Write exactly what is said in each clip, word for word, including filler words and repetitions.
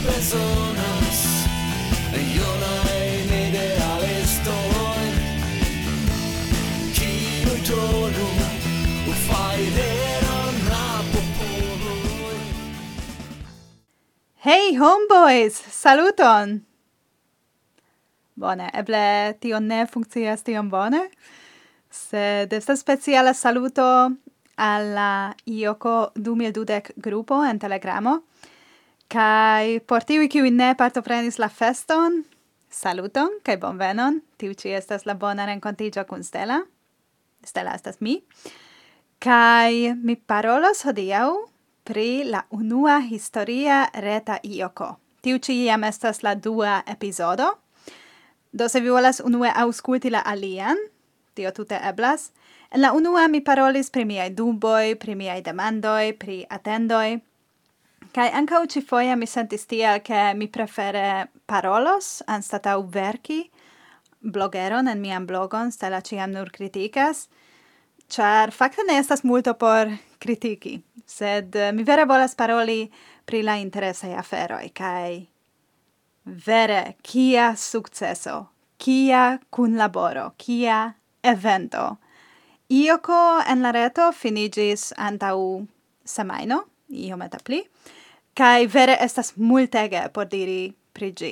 personas, io non ideale estoy, kiu tonu u fajderon na popoloj. Hey homeboys, saluton! Bone, eble tio ne funkcias tiom bone, sed estas speciala saluto alla Ioko du mil dudek grupo en Telegramo, kai por tiui kiui ne partoprenis la feston, saluton, kai bonvenon, tiu ci estas la bona renkontigio kun Stella. Stella estas mi. Kai mi parolos hodiaŭ pri la unua historia reta Ioko. Tiu ci jam estas la dua epizodo. Do se vi volas unue aŭskulti la alian, tio tute eblas. En la unua mi parolis pri miaj duboj, pri miaj demandoj, pri atendoj. Kaj ankaŭ ĉifoje mi sentis tiel, ke mi prefere parolos anstataŭ verki blogeron en mian blogon, Stella ĉiam nur kritikas, ĉar fakte ne estas multo por kritiki, sed eh, mi vere volas paroli pri la interesaj aferoj, kaj vere kia sukceso, kia kunlaboro, kia evento. Ioko en la reto finiĝis antaŭ semajno, iomete pli, kaj vere estas multege por diri pri ĝi.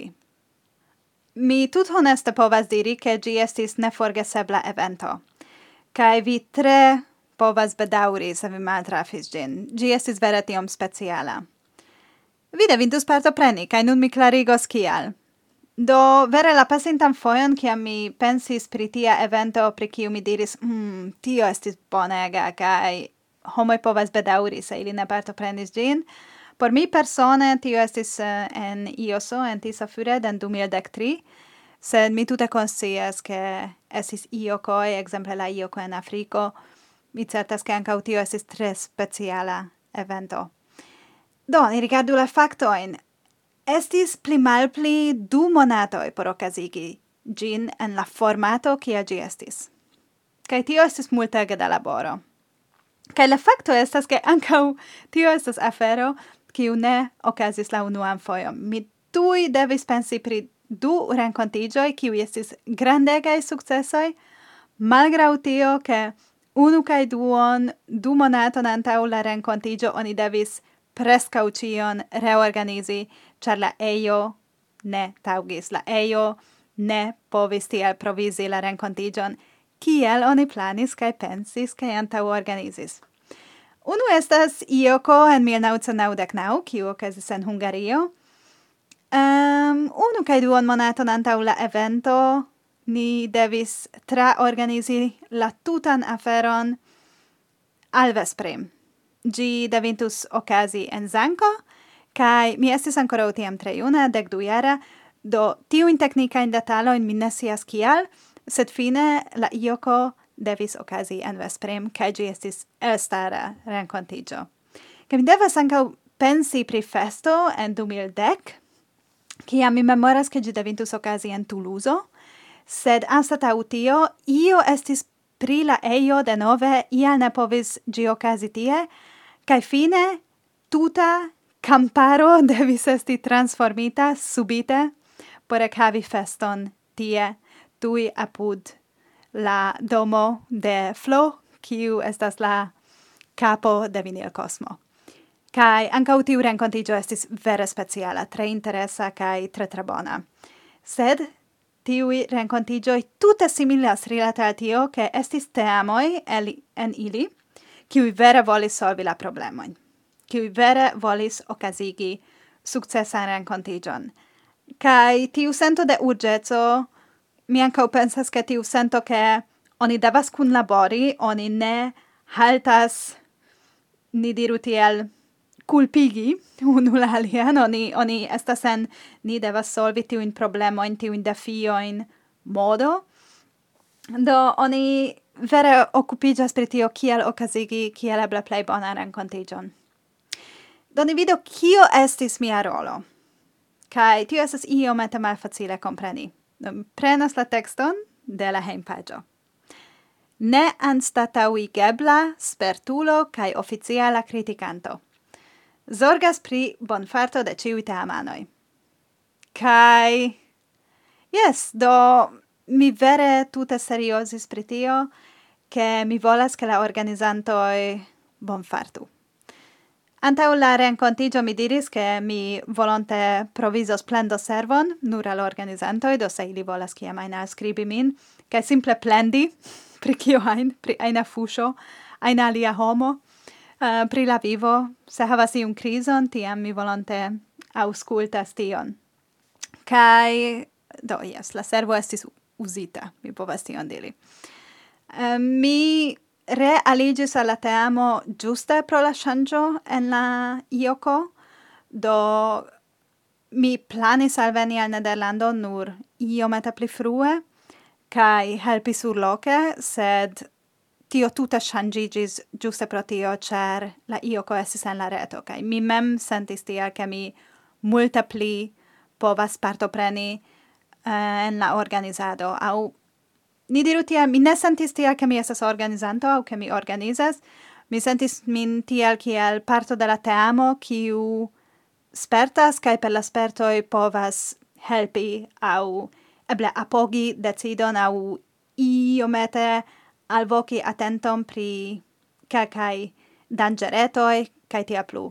Mi tuthoneste povas diri, ke ĝi estis neforgesebla evento, kaj vi tre povas bedaŭri se vi maltrafis ĝin. Ĝi estis vere tiom speciala. Vi devintus partopreni, kaj nun mi klarigos kial. Do, vere la pasintan fojon, kiam mi pensis pri tia evento, pri kiu mi diris, hmm, tio estis bonega, kaj homoj povas bedaŭri se ili ne partoprenis ĝin. Por mi persone, tio estis uh, en Ioso, en Tisafured, en du mil dek tri, sed mi tute konscias, ke estis Iokoj, ekzemple la Ioko en Afriko. Mi certas, ke ankaŭ tio estis tre speciala evento. Do, ni rigardu la faktojn. Estis pli malpli du monatoj por okazigi ĝin en la formato kia ĝi estis. Kaj tio estis multege da laboro. Kaj la fakto estas, ke ankaŭ tio estas afero, kiu ne okazis la unuan fojon. Mi tuj devis pensi pri du renkontiĝoj, kiuj estis grandegaj sukcesoj, malgraŭ tio, ke unu kaj duon, du monaton antaŭ la renkontiĝo oni devis preskaŭ ĉion reorganizi, ĉar la ejo ne taŭgis. La ejo ne povis tiel provizi la renkontiĝon, kiel oni planis kaj pensis kaj antaŭorganizis. Unu estas Ioko en mil naŭcent naŭdek naŭ, kiu okazis en Hungario. Um, unu kaj duon monaton antaŭ la evento ni devis traorganizi la tutan aferon alvespre. Ĝi devintus okazi en Zanko, kaj mi estis ankoraŭ tiam tre juna, dek du jara, do tiujn teknikajn detalojn mi ne scias kial, sed fine la Ioko devis okazi en vesprem, kaj ĝi estis elstara renkontiĝo. Kaj mi devas ankaŭ pensi pri festo en du mil dek, kiam mi memoras, ke ĝi devintus okazi en Tuluzo, sed anstataŭ tio io estis pri la ejo denove, ial ne povis ĝi okazi tie, kaj fine tuta kamparo devis esti transformita subite por ekhavi feston tie, tuj apud la domo de Flo, kiu estas la kapo de Vinil Cosmo. Kaj ankaŭ tiu renkontiĝo estis vere speciala, tre interesa kaj tre tre bona. Sed tiuj renkontiĝoj tute similas rilate al tio, ke estis teamoj el, en ili, kiuj vere volis solvi la problemojn, kiuj vere volis okazigi sukcesan renkontiĝon. Kaj tiu sento de urĝeco, mi ankaŭ pensas, ke tiu sento, ke oni devas kunlabori, oni ne haltas, ni diru tiel, kulpigi unu la alian, oni, oni estas en, ni devas solvi tiujn problemojn, tiujn defiojn modo. Do oni vere okupiĝas pri tio, kiel okazigi, kiel eble plej bonan renkontiĝon. Do ni vidu, kio estis mia rolo. Kaj tio estas iomete malfacile kompreni. Prenas la tekston de la hejmpaĝo. Ne anstataŭigebla spertulo kaj oficiala kritikanto. Zorgas pri bonfarto de ĉiuj teamanoj. Kai, yes, do mi vere tute seriosis pri tio, che mi volas che la organizantoi bon fartu. Antau la rencontigio mi diris che mi volonte provisos plendo servon nur al organizantoi, do se ili volas kiam aina scribi min, che simple plendi pri kio ain, pri aina fuscio, aina alia homo, uh, pri la vivo, se havas iun crison, tiam mi volonte auscultas tion. Kai, do, yes, la servo estis usita, mi povas tion diri. Uh, mi realigis alla teamo giuste pro la shangio en la ioko, do mi planis alveni al Nederlando nur iomete pli frue, kai helpi sur loke, sed tio tuta shangigis giuste pro tio, cer la ioko estis en la reto, kai mi mem sentis tia, che mi multe pli povas partopreni uh, en la organizado, au ni diru tia, mi ne sentis tia che mi esas organizanto, au che mi organizas, mi sentis min tiel kiel parto de la teamo, kiu spertas, kai per la spertoi povas helpi, au eble apogi decidon, au iomete alvoki attenton pri kelkai dangeretoi, kai tia plu.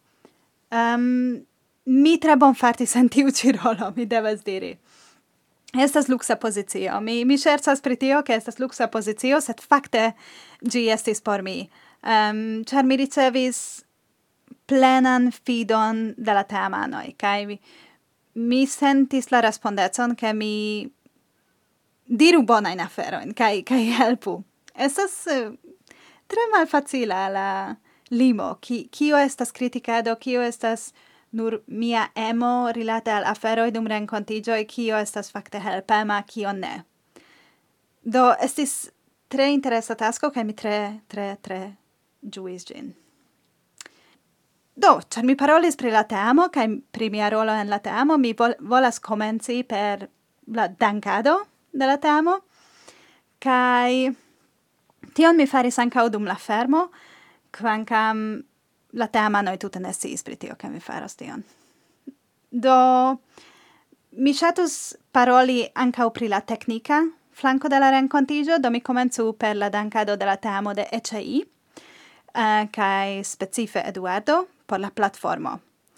Um, mi tre bon fartis en tiu ci rolo, mi devas diri. Estas luxa pozitio. Mi, mi scherzas pri tio, che estas luxa pozitio, sed fakte gi estis por mi. Um, char mi ricevis plenan fidon de la teamanoi, kai mi, mi sentis la respondecon, che mi diru bonain aferoin, kai, kai helpu. Estas uh, tre malfacila la limo, ki, kio estas criticado, kio estas nur mia emo rilate al aferoi dum rencontigioi, kio estas fakte helpema, kio ne. Do, estis tre interesa tasko, kai mi tre, tre, tre giuis gin. Do, char mi parolis pri la teamo, kai pri mia rolo en la teamo, mi vol volas comenci per la dankado de la teamo, kai tion mi faris ancau dum la fermo, kvankam la teamanoi tute ne sciis pri tio, che mi faros tion. Do, mi shatus paroli ancau pri la tecnica flanco de la rencontigio, do mi comenzu per la dankado de la teamo de E C I, uh, kai specife Eduardo, por la platformo.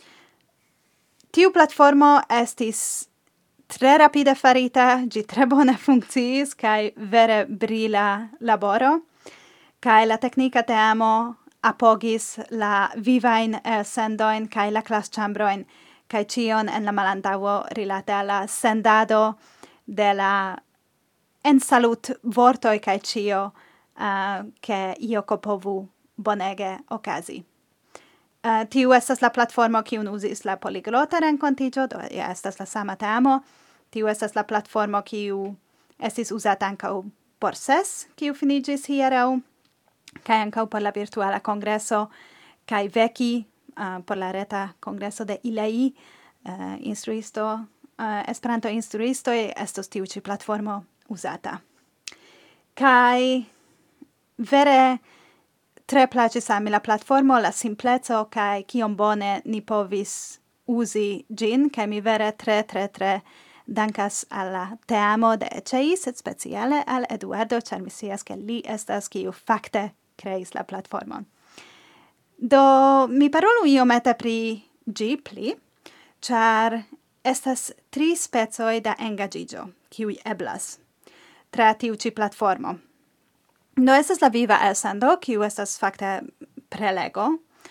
Tiu platformo estis tre rapide farita, gi tre bone funkciis, kai vere brila laboro, kai la tecnica teamo apogis la vivain elsendoin kai la clasĉambroin kai cion en la malantaŭo rilate al la sendado de la en salut vortoi kai cio uh, ke ioko povu bonege okazi. Uh, tiu estas la platformo kiun uzis la poliglota renkontiĝo, do ja estas la sama teamo. Tiu estas la platformo kiu estis uzata ankaŭ por ses, kiu finiĝis hieraŭ, kai ancau por la virtuala congreso, kai veki uh, por la reta congreso de I L E I, uh, instruisto, uh, Esperanto instruisto, estos tiu ci platformo usata. Kai vere tre placis a mi la platformo, la simplezo, kai kiom bone ni povis usi gin, kai mi vere tre, tre, tre dankas alla teamo de E C I, sed speciale al Eduardo, char mi scias che li estas kiu fakte creis la platformon. Do, mi parolu iomete pri gi pli, char estas tri specoi da engagigio, kiui eblas, tra tiu ci platformo. Do, estas la viva elsendo, kiu estas fakte prelego,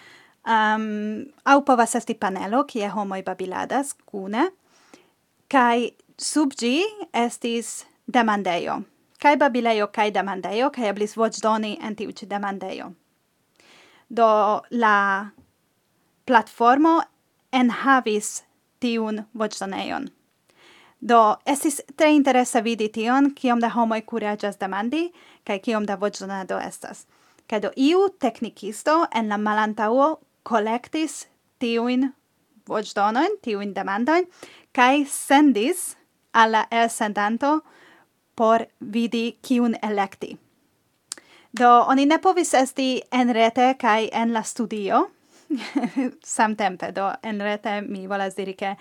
um, au povas esti panelo, kie homoi babiladas kune, kai sub gi estis demandejo, kai babilejo kai demandejo, kai eblis voĉdoni en tiu ĉi demandejo. Do la platformo enhavis tiun voĉdonejon. Do estis tre interesa vidi tion, kiom da homoj kuraĝas demandi, kaj kiom da voĉdonado estas. Kaj do iu teknikisto en la malantaŭo kolektis tiujn voĉdonojn, tiujn demandojn, kaj sendis al la elsendanto por vidi kiun elekti. Do, oni ne povis esti en rete kaj en la studio samtempe. Do, en rete mi volas diri ke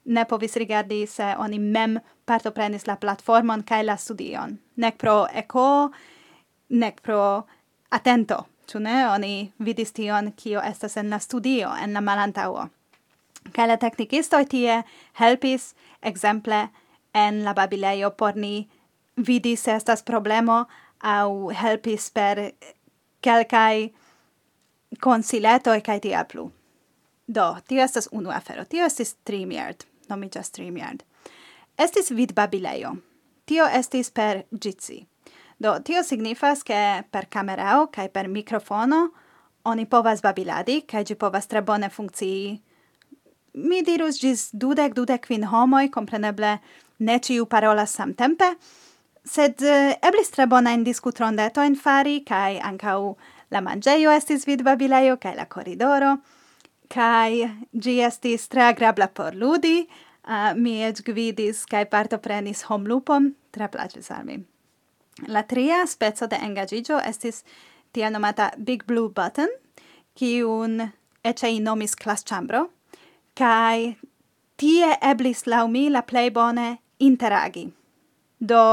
ne povis rigardi se oni mem partoprenis la platformon kaj la studion. Nek pro eko, nek pro atento, ĉu ne? Oni vidis tion, kio estas en la studio, en la malantaŭo. Kaj la teknikistoj tie helpis, ekzemple, en la babilejo por ni vidi se estas problemo aŭ helpis per kelkaj konsiletoj kaj tiel plu. Do, tio estas unu afero. Tio estis StreamYard, nomiĝas StreamYard. Estis vidbabilejo. Tio estis per Jitsi. Do, tio signifas ke per kamerao kaj per mikrofono oni povas babiladi, kaj ĝi povas tre bone funkcii. Mi dirus ĝis dudek, dudek kvin homoj, kompreneble ne ĉiu parolas samtempe, sed uh, eblis tre bonajn diskutrondetojn fari, kaj ankaŭ la manĝejo estis vidbabilejo, kaj la koridoro, kaj ĝi estis tre agrabla por ludi. Uh, mi eĉ gvidis kaj partoprenis homlupon, tre plaĉis al mi. La tria speco de engaĝiĝo estis tiel nomata Big Blue Button, kiun eĉ nomis klasĉambro, kaj tie eblis laŭ mi la plej bone interagi. Do,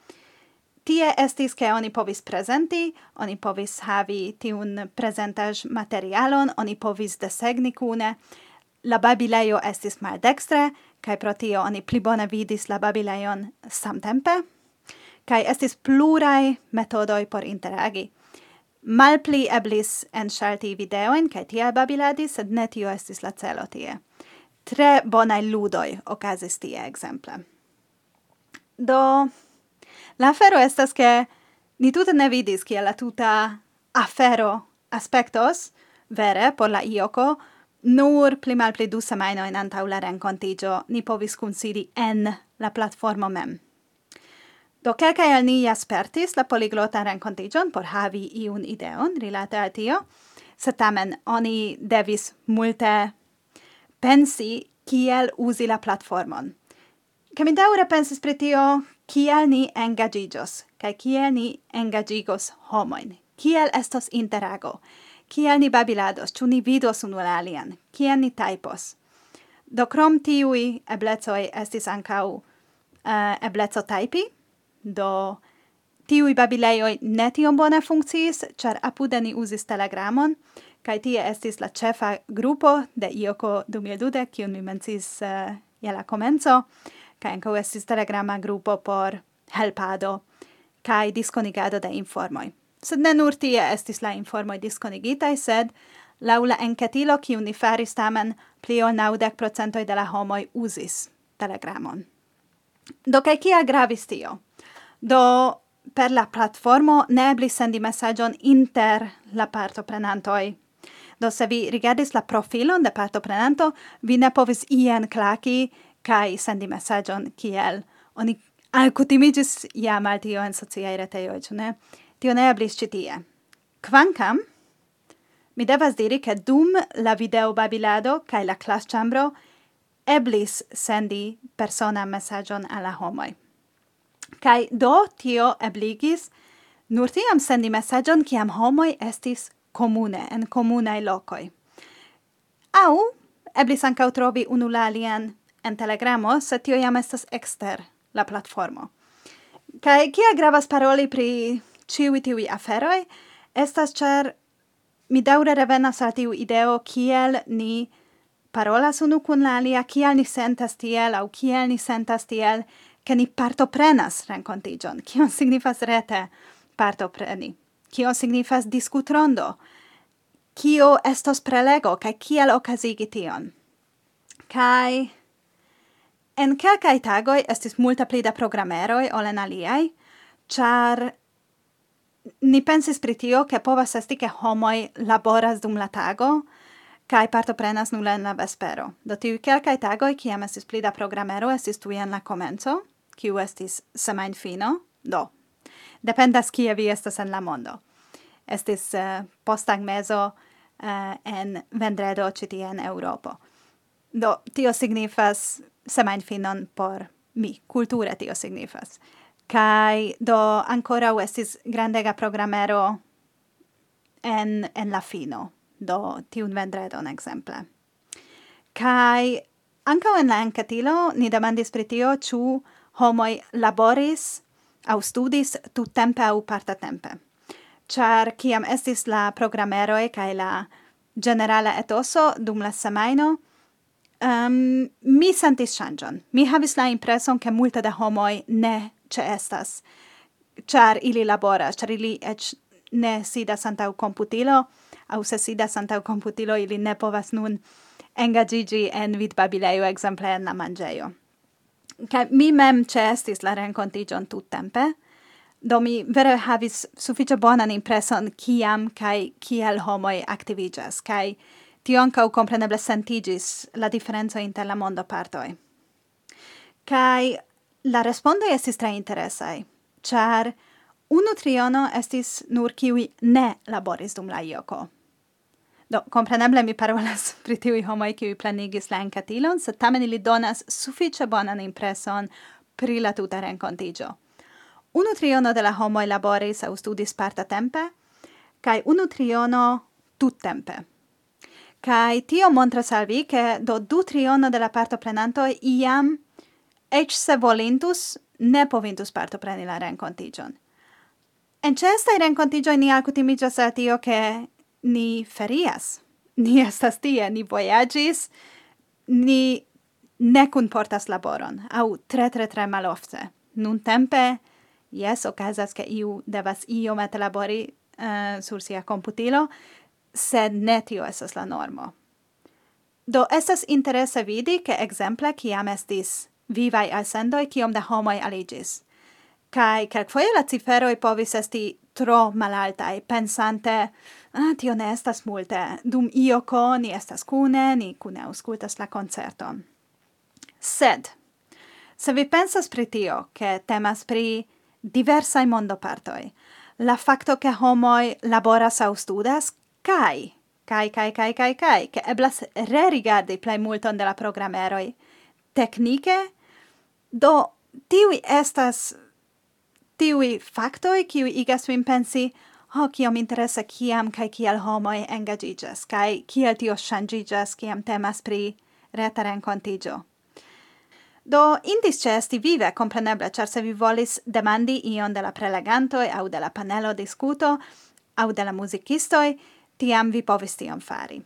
tie estis ke oni povis prezenti, oni povis havi tiun prezentaĵ-materialon, oni povis desegni kune. La babilejo estis maldekstre, kaj pro tio oni pli bone vidis la babilejon samtempe, kaj estis pluraj metodoj por interagi. Malpli eblis enŝalti videojn kaj tiel babiladi, sed ne tio estis la celo tie. Tre bonaj ludoj okazis tie, ekzemple. Do, la afero estas ke ni tute ne vidis kiel la tuta afero aspektos, vere, por la ioko, nur pli malpli du semajnojn antaŭ la renkontiĝo ni povis kunsidi en la platformo mem. Do, kelkaj el ni ja spertis la poliglotan renkontiĝon por havi iun ideon rilate al tio, sed tamen oni devis multe pensi kiel uzi la platformon. Kaj mi daŭre pensis pri tio, kiel ni engaĝiĝos, kaj kiel ni engaĝigos homojn, kiel estos interago, kiel ni babilados, ĉu ni vidos unu la alian, kiel ni tajpos. Do, krom tiuj eblecoj estis ankaŭ uh, ebleco tajpi, do tiuj babilejoj ne tiom bone funkciis, ĉar apude ni uzis Telegramon, kaj tie estis la ĉefa grupo de Ioko du mil dudek, kiun mi menciis uh, je la komenco, kaj ankaŭ estis Telegrama grupo por helpado kaj diskonigado de informoj. Sed ne nur tie estis la informoj diskonigitaj, sed laŭ la enketilo, kiun ni faris, tamen pli ol naŭdek procentoj de la homoj uzis Telegramon. Do, kaj kiel gravis tio? Do, per la platformo ne eblis sendi mesaĝon inter la partoprenantoj. Do, se vi rigardis la profilon de partoprenanto, vi ne povis ien klaki kaj sendi mesaĝon kiel oni alkutimiĝis jam al tio en sociaj retejoj, ĉu ne? Tio ne eblis ĉi tie. Kvankam, mi devas diri ke dum la videobabilado kaj la klasĉambro eblis sendi personan mesaĝon al la homoj. Kaj do tio ebligis nur tiam sendi mesaĝon, kiam homoj estis komune, en komunaj lokoj. Aŭ eblis ankaŭ trovi unu la alian en Telegramo, sed tio jam estas ekster la platformo. Kaj kiel gravas paroli pri ĉiuj tiuj aferoj, estas ĉar mi daŭre revenas al tiu ideo kiel ni parolas unu kun la alia, kiel ni sentas tiel aŭ kiel ni sentas tiel, ke ni partoprenas renkontiĝon. Kion signifas rete partopreni? Kio signifas diskutrondo? Kio estos prelego kaj kiel okazigi tion? Kaj en kelkaj tagoj estis multe pli da programeroj ol en aliaj, ĉar ni pensis pri tio, ke povas esti, ke homoj laboras dum la tago kaj partoprenas nur en la vespero. Do tiuj kelkaj tagoj, kiam estis pli da programero, estis tuj en la komenco, kiu estis semajnfino. Do, dependas kie vi estas en la mondo. Estis uh, postagmezo uh, en vendredo ĉi tie en Eŭropo. Do, tio signifas semajnfinon por mi, kulture tio signifas. Kaj do ankoraŭ estis grandega programero en, en la fino, do tiun vendredon ekzemple. Kaj Ankaŭ en la enketilo ni demandis pri tio, ĉu homoj laboris aŭ studis tuttempe aŭ partotempe. Ĉar kiam estis la programeroj kaj la generala etoso dum la semajno, um, mi sentis ŝanĝon. Mi havis la impreson, ke multe da homoj ne ĉeestas, ĉar ili laboras, ĉar ili eĉ ne sidas antaŭ komputilo, aŭ se sidas antaŭ komputilo, ili ne povas nun engaĝiĝi en vidbabilejo, ekzemple en la manĝejo. Kaj mi mem ĉeestis la renkontiĝon tuttempe, do mi vere havis sufiĉe bonan impreson kiam kaj kiel homoj aktiviĝas, kaj tio ankaŭ kompreneble sentiĝis la diferenco inter la mondopartoj. Kaj la respondoj estis tre interesaj, ĉar unu triono estis nur kiuj ne laboris dum la ioko. Do, kompreneble mi parolas pri tiuj homoj kiuj plenigis la enketilon, sed tamen ili donas sufiĉe bonan impreson pri la tuta renkontiĝo. Unu triono de la homoj laboris aŭ studis partotempe, kaj unu triono tuttempe. Kaj tio montras al vi, ke do du triono de la partoprenantoj iam, eĉ se volintus, ne povintus partopreni la renkontiĝon. En ĉeestaj renkontiĝoj ni alkutimiĝas al tio, ke ni ferias, ni estas tie, ni vojaĝis, ni ne kunportas laboron, aŭ tre, tre, tre malofte. Nuntempe, jes, okazas, ke iu devas iomete labori uh, sur sia komputilo, sed ne tio estas la normo. Do estas interese vidi, ke ekzemple kiam estis vivaj elsendoj, kiom da homoj aliĝis. Kaj kelkfoje la ciferoj povis esti tro malaltaj, pensante, ah, tio ne estas multe, dum ioko ni estas kune, ni kune aŭskultas la koncerton. Sed, se vi pensas pri tio, ke temas pri diversaj mondopartoj, la fakto, ke homoj laboras aŭ studas, kaj, kaj, kaj, kaj, kaj, kaj, ke eblas rerigardi plej multon de la programeroj teknike, do tiuj estas tiuj faktoj, kiuj igas min pensi, ho, oh, kiom interesa kiam kaj kiel homoj engaĝiĝas, kaj kiel tio ŝanĝiĝas, kiam temas pri reta renkontiĝo. Do, indis ĉeesti vive, kompreneble, ĉar se vi volis demandi ion de la prelegantoj aŭ de la panelo diskuto aŭ de la muzikistoj, tiam vi povis tion fari.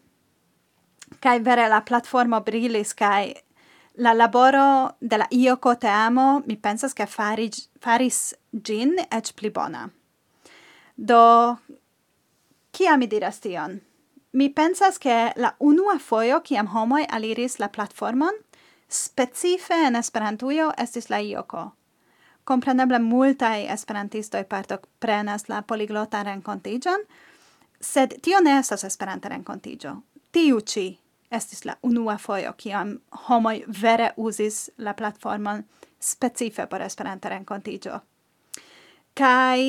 Kaj vere la platformo brilis, kaj la laboro de la ioko teamo, mi pensas, ke fari, faris ĝin eĉ pli bona. Do, kia mi diras tion? Mi pensas, ke la unua fojo, kiam homoj aliris la platformon, specife en Esperantujo estis la ioko. Kompreneble multaj esperantistoj partoprenas la poliglotan renkontiĝon, sed tio ne estas Esperanta renkontiĝo. Tiu ĉi estis la unua fojo, kiam homoj vere uzis la platformon specife por Esperanta renkontiĝo. Kaj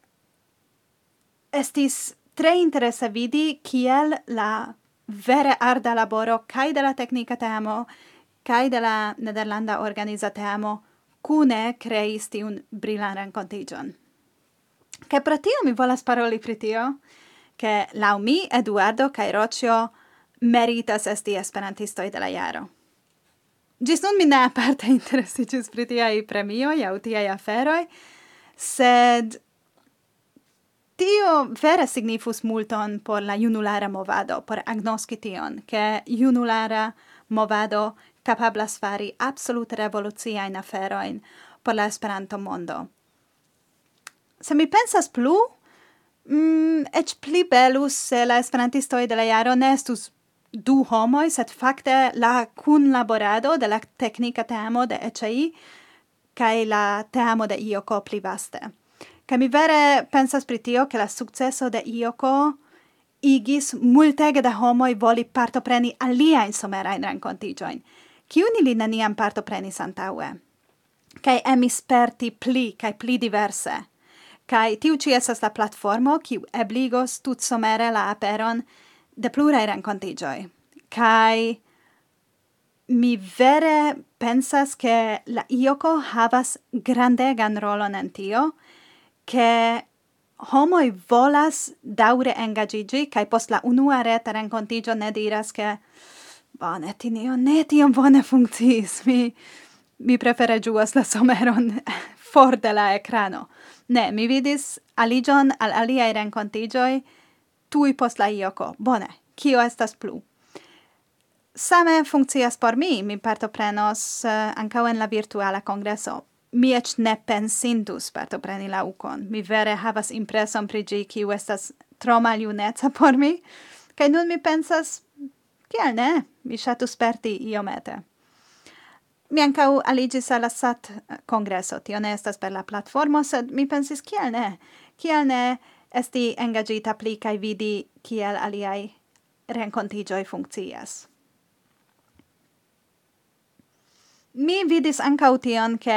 estis tre interese vidi kiel la vere arda laboro kaj de la teknika teamo kaj de la nederlanda organiza teamo kune kreis tiun brilan renkontiĝon. Kaj pro tio mi volas paroli pri tio, ke laŭ mi Eduardo kaj Roĉjo meritas esti esperantistoj de la jaro. Ĝis nun mi ne aparte interesiĝis pri tiaj premioj aŭ tiaj aferoj, sed tio vere signifus multon por la junulara movado, por agnoski tion, ke junulara movado kapablas fari absolute revoluciajn aferojn por la Esperanto mondo. Se mi pensas plu, mm, eĉ pli belus se la esperantistoj de la jaro ne estus du homoj, sed fakte la kunlaborado de la teknika teamo de E C I kaj la teamo de ioko pli vaste. Kaj mi vere pensas pri tio, ke la sukceso de ioko igis multege da homoj voli partopreni aliajn somerajn renkontiĝojn, kiujn ili neniam partoprenis antaŭe, kaj emi sperti pli kaj pli diverse. Kaj tiu ĉi estas la platformo, kiu ebligos tutsomere la aperon de pluraj renkontiĝoj. Kaj mi vere pensas, ke la ioko havas grandegan rolon en tio, ke homoj volas daŭre engaĝiĝi, kaj post la unua reta renkontiĝo ne diras, ke Bone, tinio ne tiom bone funkciis. Mi, mi prefere ĝuas la someron for de la ekrano. Ne, mi vidis aliĝon al aliaj renkontiĝoj tuj post la ioko. Bone, kio estas plu? Same funkcias por mi. Mi partoprenos uh, ankaŭ en la virtuala kongreso. Mi eĉ ne pensintus partopreni la ukon. Mi vere havas impreson pri ĝi, kiu estas tro maljuneca por mi. Kaj nun mi pensas, kiel ne? Mi ŝatus sperti iomete. Mi ankaŭ aliĝis al la S A T kongreso. Tio ne estas per la platformo, sed mi pensis, kiel ne? Kiel ne esti engaĝita pli kaj vidi kiel aliaj renkontiĝoj funkcias. Mi vidis ankaŭ tion, ke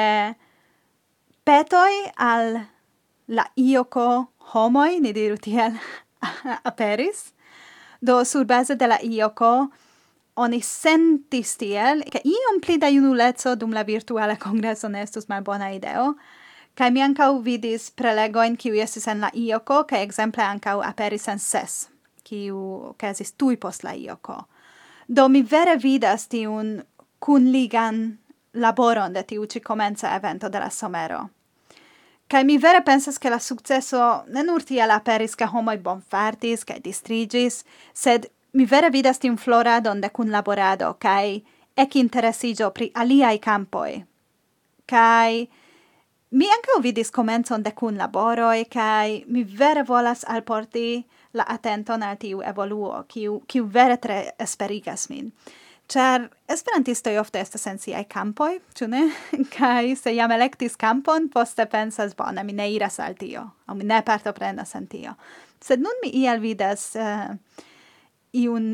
petoj al la ioko homoj, ni diru tiel, aperis. Do surbaze de la ioko oni sentis tiel, ke iom pli da junuleco dum la virtuala kongreso ne estus malbona ideo, kaj mi ankaŭ vidis prelegojn, kiuj estis en la ioko, kaj ekzemple ankaŭ aperis en ses, kiu okazis tuj post la ioko. Do mi vere vidas tiun kunligan laboron de tiu ĉi komenca evento de la somero. Kaj mi vere pensas, ke la sukceso ne nur tiel aperis, ke homoj bonfartis kaj distriĝis, sed mi vere vidas tiun floradon de kunlaborado kaj ekinteresiĝo pri aliaj kampoj. Kaj mi ankaŭ vidis komencon de kunlaboroj kaj mi vere volas alporti la atenton al tiu evoluo, kiu, kiu vere tre esperigas min. Ĉar esperantistoj ofte estas en siaj kampoj, ĉu ne? Kaj se jam elektis kampon, poste pensas, bone, mi ne iras al tio, aŭ mi ne partoprenas en tio. Sed nun mi iel vidas uh, iun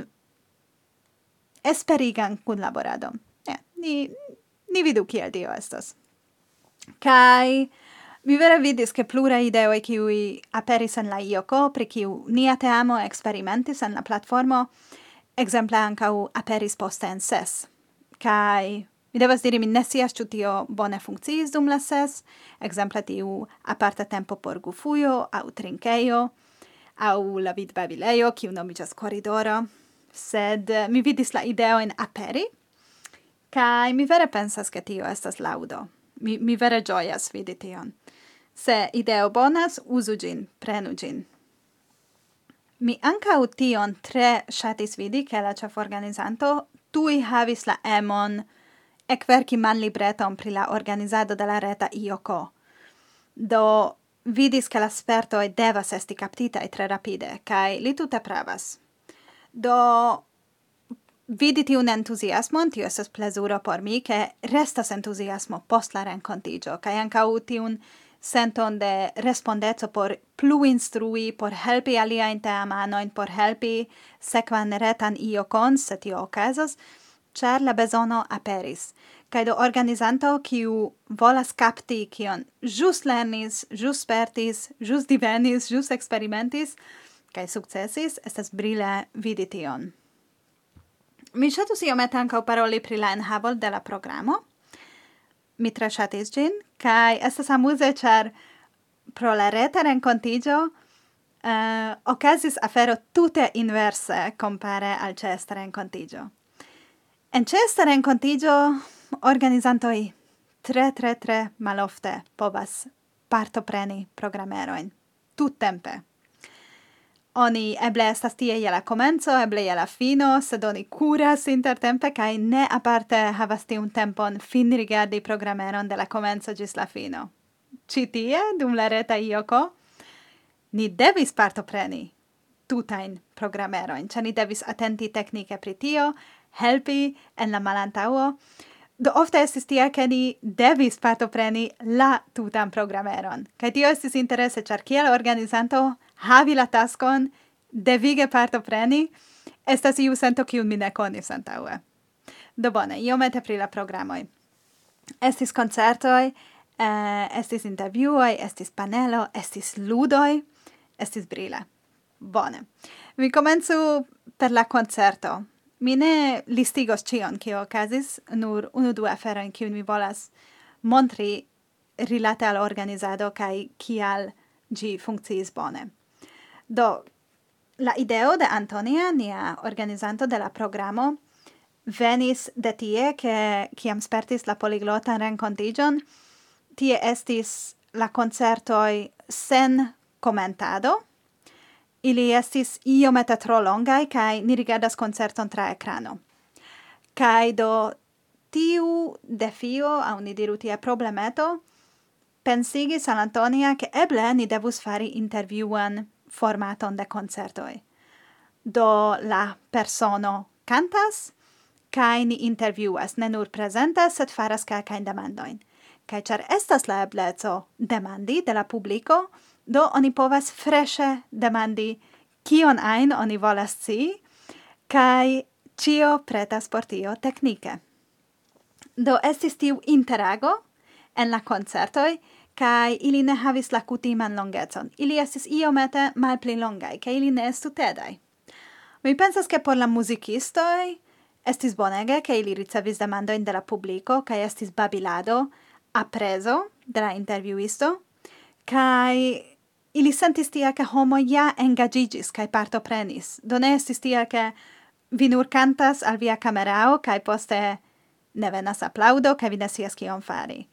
esperigan kunlaboradon. Ja, ni, ni vidu kiel tio estas. Kaj mi vere vidis, ke pluraj ideoj, kiuj aperis en la ioko, pri kiu nia teamo eksperimentis en la platformo, exemple ankaŭ aperis poste en ses. Kaj mi devas diri, mi ne scias ĉu tio bone funkciis dum la ses, exemple tiu aparta tempo por gufujo aŭ trinkejo, aŭ la vidbabilejo, kiu nomiĝas koridoro, sed mi vidis la ideojn aperi, kaj mi vere pensas, ke tio estas laŭdo. Mi, mi vere ĝojas vidi tion. Se ideo bonas, uzu ĝin, prenu ĝin. Mi ankaŭ tion tre ŝatis vidi, ke la ĉeforganizanto tuj havis la emon ekverki manlibreton pri la organizado de la reta ioko. Do vidis, ke la spertoj devas esti kaptitaj tre rapide, kaj li tute pravas. Do vidi tiun entuziasmon, tio estas plezuro por mi, ke restas entuziasmo post la renkontiĝo, kaj ankaŭ tiun senton de respondeco por plu instrui, por helpi aliajn teamanojn, por helpi sekvan retan iokon, se tio okazos, ĉar la bezono aperis. Kaj do organizanto, kiu volas kapti kion ĵus lernis, ĵus spertis, ĵus divenis, ĵus eksperimentis, kaj sukcesis, estas brile vidi tion. Mi ŝatus iomete ankaŭ paroli pri la enhavo de la programo. Mi tre ŝatis ĝin, kaj estas amuze, ĉar pro la reta renkontiĝo uh, okazis afero tute inverse kompare al ĉeesta renkontiĝo. En ĉeesta renkontiĝo organizantoj tre, tre, tre malofte povas partopreni programerojn tuttempe. Oni eble estas tie je la komenco, eble je la fino, sed oni kuras intertempe kaj ne aparte havas tiun tempon finrigardi programeron de la komenco ĝis la fino. Ĉi tie, dum la reta ioko, ni devis partopreni tutajn programerojn, ĉar ni devis atenti teknike pri tio, helpi en la malantaŭo. Do ofte estis tiel, ke ni devis partopreni la tutan programeron. Kaj tio estis interese, ĉar kiel organizanto havi la taskon, devige partopreni, estas iu sento, kiun mi ne konis antaŭe. Do bone, iomete pri la programoj. Estis koncertoj, eh, estis intervjuoj, estis panelo, estis ludoj, estis brile. Bone. Mi komencu per la koncerto. Mi ne listigos ĉion, kio okazis, nur unu du aferojn, kiujn mi volas montri rilate al organizado kaj kial ĝi funkciis bone. Do, la ideo de Antonia, nia organizanto de la programo, venis de tie, che ciam spertis la polyglotan rencontigion, tie estis la concertoi sen commentado, ili estis iomete tro longai, kai ni rigardas concerton tra ecrano. Kai do tiu defio, au ni diru tie problemeto, pensigis al Antonia che eble ni devus fari interviuan formaton de concertoi. Do la persono cantas, kai ni interviuas, ne nur presentas, sed faras calcain demandoin. Kai char estas la ebleco demandi de la publico, do oni povas freshe demandi kion ein oni volas scii, kai cio pretas por tio technike. Do estis tiu interago en la concertoi, kai ili ne havis la kutiman longecon. Ili estis iomete malpli longai, kai ili ne estu tedai. Mi pensas che por la musicistoi estis bonege, che ili ricevis demandoin de la publico, kai estis babilado apreso de la interviuisto, kai ili sentis tia che homo ja engagigis kai partoprenis. Do ne estis tia che vi nur cantas al via camerao, kai poste ne venas applaudo, kai vi ne scias kion fari.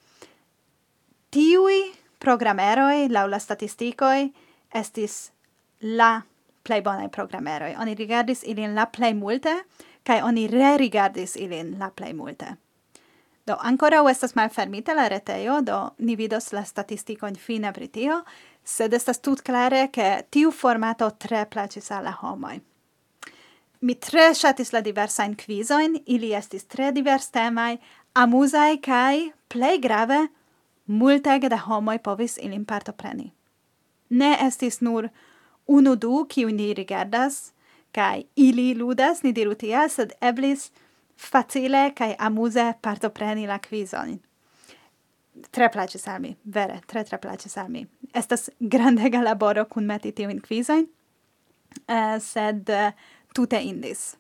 Tiui programeroi, lau la statisticoi, estis la plei bonai programeroi. Oni rigardis ilin la plei multe, kai oni re-rigardis ilin la plei multe. Do, ancora estas malfermita la retejo, do ni vidos la statisticoin fine pri tio, sed estas tut clare che tiu formato tre placis alla homoi. Mi tre shatis la diversain quizoin, ili estis tre divers temai, amusai kai, plei grave, multege da homoi povis ilin partopreni. Ne estis nur unu du, kiu ni rigardas, kai ili ludas, ni diru tia, sed eblis facile kai amuse partopreni la quizon. Tre placis al mi, vere, tre tre placis al mi. Estas grandega laboro kun meti tiuin quizoin, uh, sed uh, tute indis.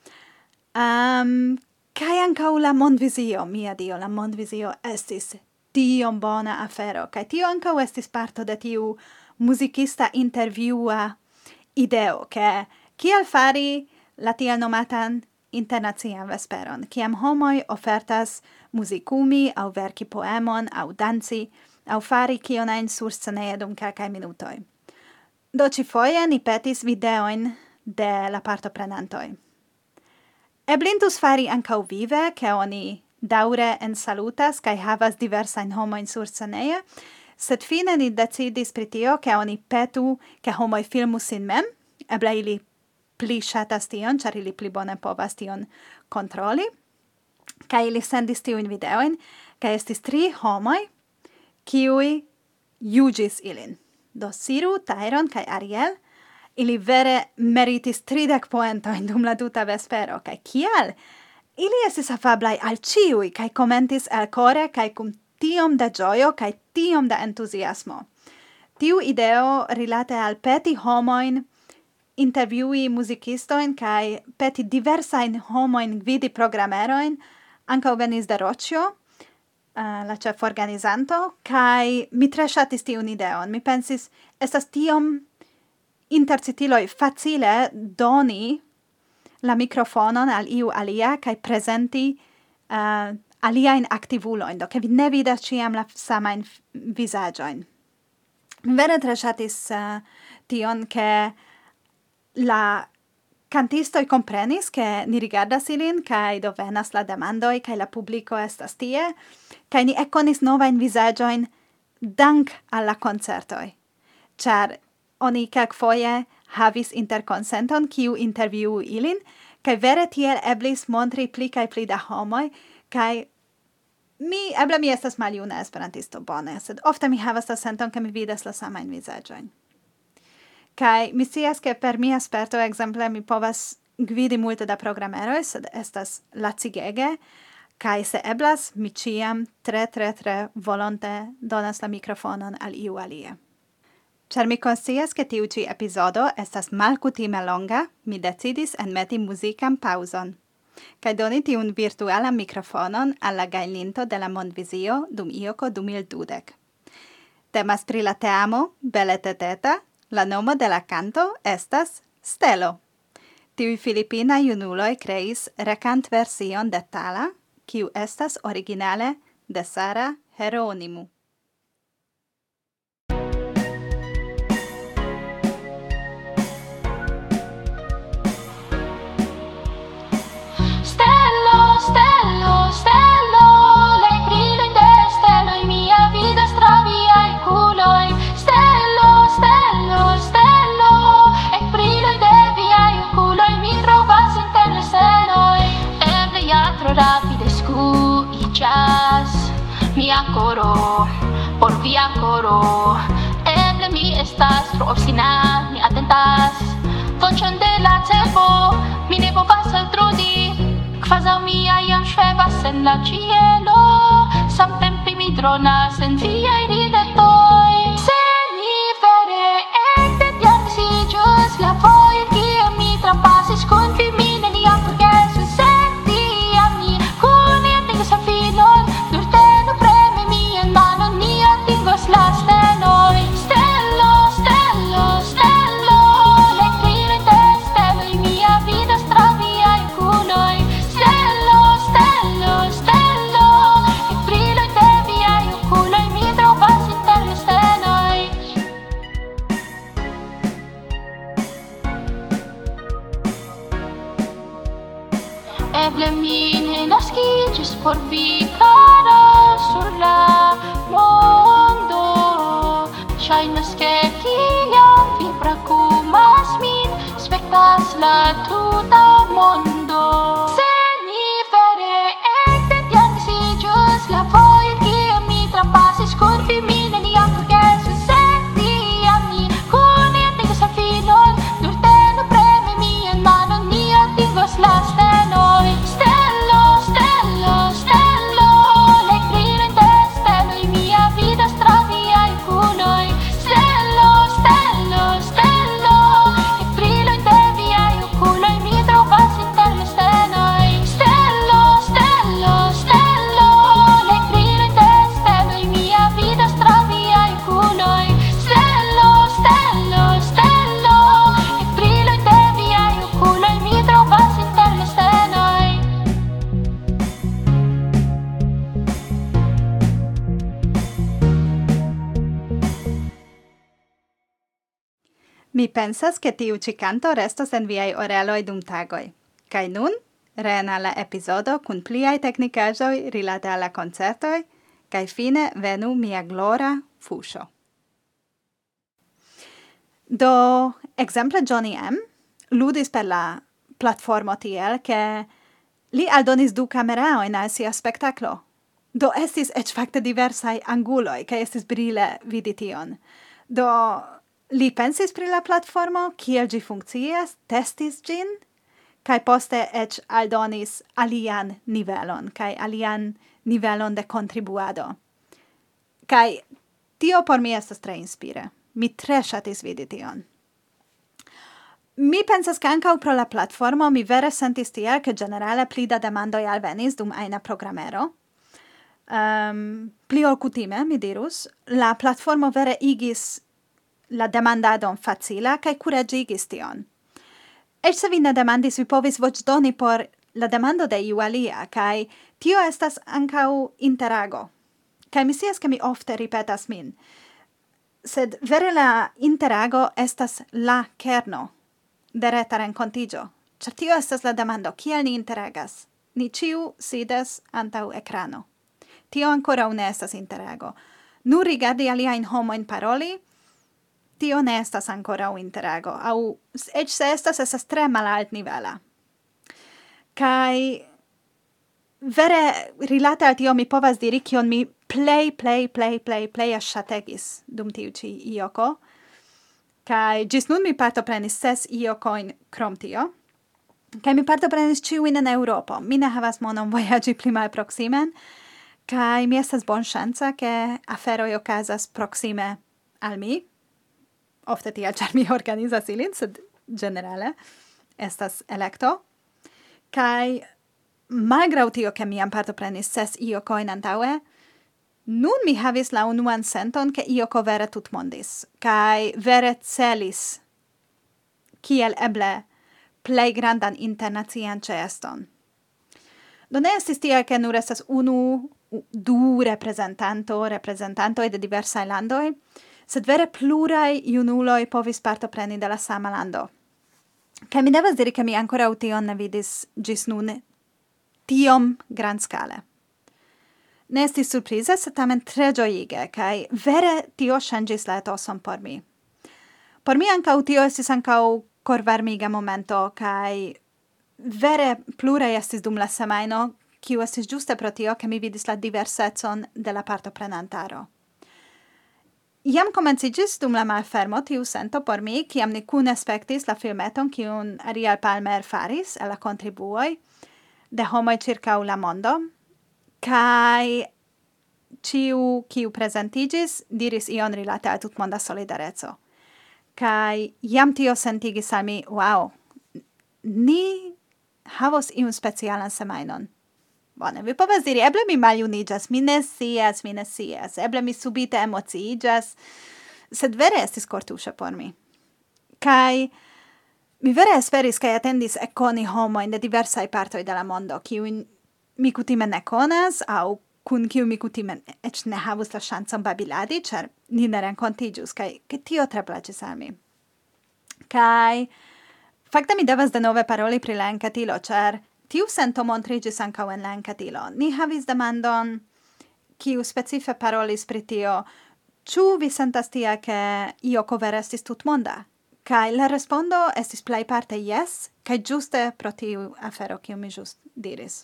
Um, kai ancau la mondvisio, mia dio, la mondvisio estis tiom bona afero, kai tio ancau estis parto de tiu musicista interviua ideo, che kiel fari la tiel nomatan internacian vesperon, kiam homoi ofertas musicumi, au verki poemon, au danci, au fari kionain sur scenee dum calcae minutoi. Do ci foie ni petis videoin de la partoprenantoi. Eblintus fari ancau vive, che oni daure en salutas, kai havas diversain homoin sur scenee, sed fine ni decidis pri tio, che oni petu, che homoi filmu sin mem, eble ili pli shatas tion, char ili pli bone povas tion controli, kai ili sendis tiuin videoin, kai estis tri homoi, kiui iugis ilin. Do Siru, Tyron, kai Ariel, ili vere meritis tridec poentoin dum la tuta vespero, kai kial? Ili estis afablai al ciui, kai commentis el core, kai cum tiom da gioio, kai tiom da entusiasmo. Tiu ideo rilate al peti homoin, interviui musicistoin, kai peti diversain homoin gvidi programeroin, ancau venis de Rocio, uh, la cef organizanto, kai mi tre shatis tiun ideon. Mi pensis, estas tiom intercitiloi facile doni la microfonon al iu alia, kai presenti uh, aliain activuloin, do che vi ne vidas ciam la samain visagioin. Vere tre shatis uh, tion, che la cantistoi comprenis che ni rigardas ilin, kai do venas la demandoi, kai la publico estas tie, kai ni econis novain visagioin dank alla concertoi. Char oni calc foie havis interconsenton, kiu interviu ilin, kai vere tiel eblis montri pli kai pli da homoi, kai mi, eble mi estas maliuna esperantisto bone, sed ofte mi havas la senton, ke mi vidas la samain visagioin. Kai mi scias che per mia sperto, exemple, mi povas gvidi multe da programeroi, sed estas lacigege, kai se eblas, mi ciam tre, tre, tre volonte donas la microfonon al iu alie. Char mi conscias che tiu ci episodo estas malkutime longa, mi decidis enmeti musican pauson, kai doni tiun virtualan microfonon alla gaininto de la Mondvisio dum Ioko du mil dudek. Temas pri la teamo Beleteteta, la nomo de la canto estas Stelo. tiuj filipinaj junuloj kreis rekantversion de Tala, kiu estas originale de Sara Hieronymu. Rapide skuiĝas mia koro por via koro. Eble mi estas tro obstina, mi atentas voĉon de la cerbo, mi ne povas eltrudi, kvazaŭ mia jam ŝvebas en la ĉielo, samtempe mi dronas en viaj ridetoj. Se mi vere ekde tiam disiĝus la vojon, kiun mi trapasis kun vi, mi neniam forgesus. Eble mi ne naskiĝis por vi, kara, sur la mondo. Ŝajnas ke kiam vi brakumas min, spektas la tuta mondo. Se mi vere ekde tiam disiĝus la vojon, kiun mi trapasis kun vi, mi neniam forgesus. Se tiam ni kune atingos la finon, nur tenu preme mian manon, ni atingos la stelon. Mi pensas ke tiu ĉi kanto restos en viaj oreloj dum tagoj. Kaj nun, reen al la epizodo kun pliaj teknikaĵoj rilate al la koncertoj, kaj fine venu mia glora fuŝo. Do, ekzemple Johnny M. ludis per la platformo tiel, ke li aldonis du kameraojn al sia spektaklo. Do estis eĉ fakte diversaj anguloj, kaj estis brile vidi tion. Do, li pensis pri la platformo, kiel ĝi funkcias, testis ĝin, kaj poste eĉ aldonis alian nivelon, kaj alian nivelon de kontribuado. Kaj tio por mi estas tre inspire. Mi tre ŝatis vidi tion. Mi pensas ke ankaŭ pro la platformo mi vere sentis tiel, ke ĝenerale pli da demandoj alvenis dum ajna programero. Um, pli ol kutime, mi dirus, la platformo vere igis la demandadon facila kaj kuraĝigis tion. Eĉ se vi ne demandis, vi povis voĉdoni por la demando de iu alia, kaj tio estas ankaŭ interago. Kaj mi scias, ke mi ofte ripetas min, sed vere la interago estas la kerno de reta renkontiĝo, ĉar tio estas la demando, kiel ni interagas. Ni ĉiu sidas antaŭ ekrano. Tio ankoraŭ ne estas interago. Nur rigardi aliajn homojn paroli, tio ne estas ankoraŭ interago, aŭ eĉ se estas, estas tre malaltnivela. Kaj vere rilate al tio mi povas diri kion mi plej, plej, plej, plej, plej ŝategis dum tiu ĉi ioko. Kaj ĝis nun mi partoprenis ses iokojn krom tio. Kaj mi partoprenis ĉiujn en Eŭropo. Mi ne havas monon vojaĝi pli malproksimen, kaj mi estas bonŝanca, ke aferoj okazas proksime al mi. Ofte tiel, ĉar mi organizas ilin, sed ĝenerale estas elekto. Kaj malgraŭ tio, ke mi jam partoprenis ses iokojn antaŭe, nun mi havis la unuan senton, ke ioko vere tutmondis, kaj vere celis kiel eble plej grandan internacian ĉeeston. Do ne estis tiel, ke nur estas unu, du reprezentanto, reprezentantoj de diversaj landoj, sed vere pluraj junuloj povis partopreni de la sama lando. Kaj mi devas diri, ke mi ankoraŭ tion ne vidis ĝis nun tiom grandskale. Ne estis surprize, sed tamen tre ĝojige, kaj vere tio ŝanĝis la etoson por mi. Por mi ankaŭ tio estis ankaŭ korvarmiga momento, kaj vere pluraj estis dum la semajno, kiu estis ĝuste pro tio, ke mi vidis la diversecon de la partoprenantaro. Jam komenciĝis dum la malfermo tiu sento por mi, kiam ni kune spektis la filmeton, kiun Ariel Palmer faris el la kontribuoj de homoj ĉirkaŭ la mondo, kaj ĉiu, kiu prezentiĝis, diris ion rilate al tutmonda solidareco. Kaj jam tio sentigis al mi, wow, ni havos iun specialan semajnon. Bone, vi povas diri, eble mi maljuniĝas, mi ne scias, mi ne scias, eble mi subite emociiĝas, sed vere estis kortuŝe por mi. Kaj mi vere esperis kaj atendis ekkoni homojn de diversaj partoj de la mondo, kiujn mi kutime ne konas, aŭ kun kiu mi kutime eĉ ne havus la ŝancon babiladi, ĉar ni ne renkontiĝus, kaj ke tio tre plaĉis al mi. Kaj fakte mi devas denove paroli pri la enketilo, ĉar tiu sento montriĝis ankaŭ en la enketilo. Ni havis demandon, kiu specife parolis pri tio, ĉu vi sentas tiel, ke Ioko vere estis tutmonda? Kaj la respondo estis plejparte jes, kaj ĝuste pro tiu afero, kiu mi ĵus diris.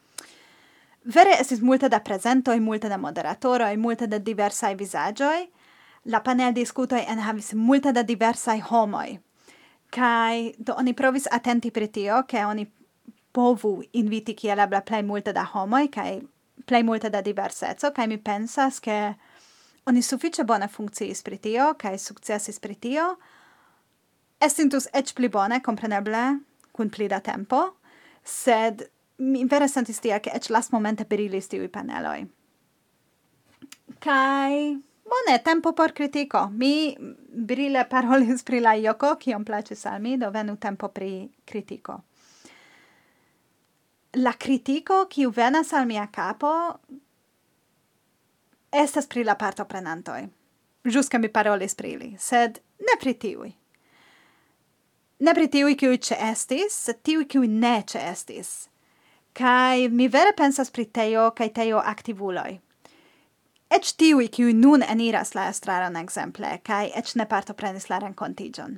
Vere estis multe da prezentoj, multe da moderatoroj, multe da diversaj vizaĝoj. La paneldiskutoj enhavis multe da diversaj homoj. Kaj do oni provis atenti pri tio, ke oni povu inviti kiel eble plej multe da homoj kaj plej multe da diverseco, kaj mi pensas, ke oni sufiĉe bone funkciis pri tio kaj sukcesis pri tio. Estintus eĉ pli bone, kompreneble, kun pli da tempo, sed mi vere sentis tiel, ke eĉ lastmomente brilis tiuj paneloj. Kaj bone, tempo por kritiko. Mi brile parolis pri la Ioko, kiom plaĉis al mi, do venu tempo pri kritiko. La kritiko, kiu venas al mia kapo, estas pri la partoprenantoj. Ĵus ke mi parolis pri ili, sed ne pri tiuj. Ne pri tiuj, kiuj ĉeestis, sed tiuj, kiuj ne ĉeestis. Kaj mi vere pensas pri Teo kaj Teo aktivuloj. Eĉ tiuj, kiuj nun eniras la estraron ekzemple, kaj eĉ ne partoprenis la renkontiĝon.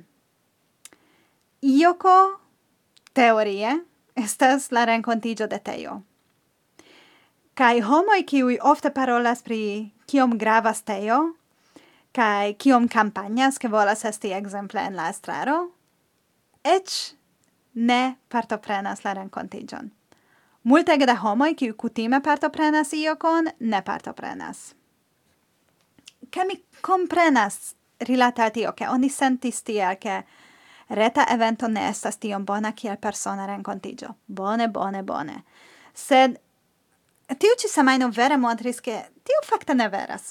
Ioko, teorie, estas la renkontiĝo de Teo. Kaj homoj, kiuj ofte parolas pri kiom gravas Teo, kaj kiom kampanjas, ke volas esti ekzemple en la estraro, eĉ ne partoprenas la renkontiĝon. Multege da homoj, kiuj kutime partoprenas Iokon, ne partoprenas. Kaj mi komprenas rilate al tio, ke oni sentis tiel, ke reta evento ne estas tiom bona kiel persona renkontiĝo. Bone, bone, bone. Sed tiu ĉi semajno vere montris, ke tio fakte ne veras.